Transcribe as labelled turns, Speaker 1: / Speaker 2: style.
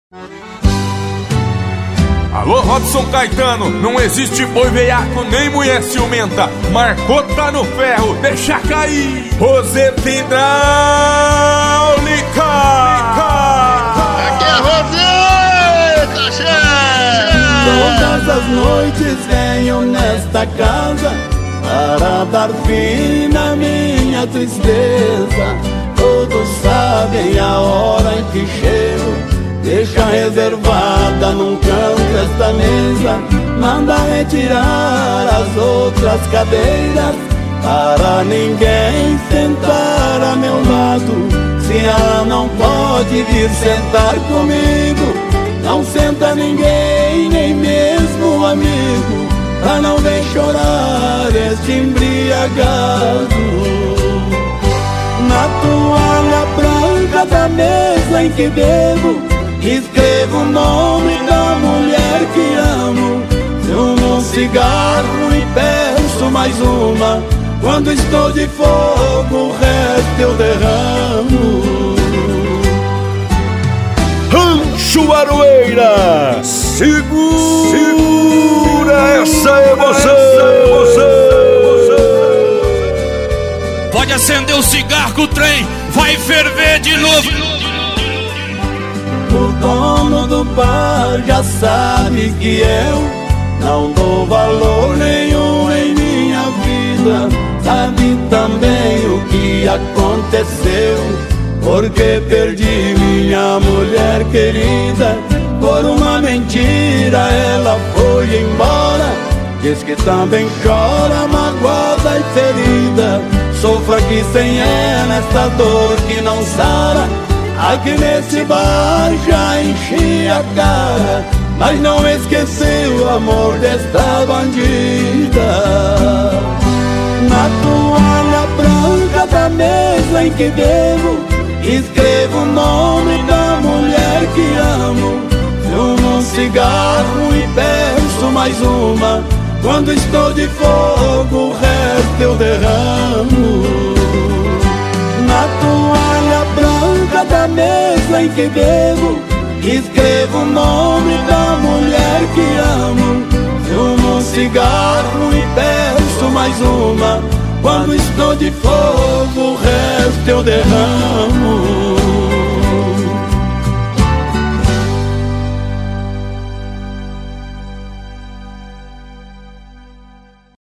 Speaker 1: Alô, Robson Caetano, não existe boi veiaco nem mulher ciumenta. Marcou, tá no ferro, deixa cair. Roseta Hidráulica.
Speaker 2: Aqui é Roseta, chefe.
Speaker 3: Todas as noites venho nesta casa para dar fim na minha tristeza. Todos sabem a hora em que chego, deixa reservada num canto esta mesa, manda retirar as outras cadeiras para ninguém sentar a meu lado. Se ela não pode vir sentar comigo, não senta ninguém, nem mesmo amigo, pra não ver chorar este embriagado. Na toalha branca da mesa em que bebo, escrevo o nome da mulher que amo. Fumo um cigarro e peço mais uma. Quando estou de fogo, o resto eu derramo.
Speaker 4: Rancho Aroeira, segura essa emoção.
Speaker 5: Pode acender o cigarro que o trem vai ferver de novo.
Speaker 3: O dono do bar já sabe que eu não dou valor nenhum em minha vida. Sabe também o que aconteceu, porque perdi minha mulher querida. Por uma mentira ela foi embora. Diz que também chora, magoada e ferida. Sofro aqui sem ela esta dor que não sara. Aqui nesse bar já enchi a cara, mas não esqueci o amor desta bandida. Na toalha branca da mesa em que bebo, escrevo o nome da mulher que amo. Fumo um cigarro e peço mais uma. Quando estou de fogo, o resto eu derramo. Na toalha branca da mesa em que bebo, escrevo o nome da mulher que amo. Fumo um cigarro e peço mais uma. Quando estou de fogo, o resto eu derramo.